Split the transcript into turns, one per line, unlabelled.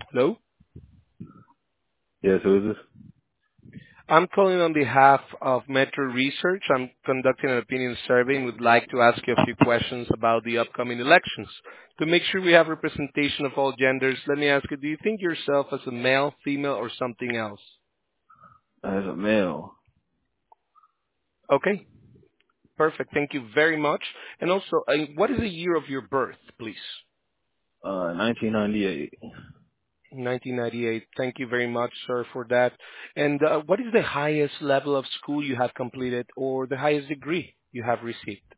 Hello?
Yes, who is this?
I'm calling on behalf of Metro Research. I'm conducting an opinion survey and would like to ask you a few questions about the upcoming elections. To make sure we have representation of all genders, let me ask you, do you think yourself as a male, female, or something else?
As a male.
Okay, perfect. Thank you very much. And also, what is the year of your birth, please?
1998.
1998. Thank you very much, sir, for that. And what is the highest level of school you have completed or the highest degree you have received?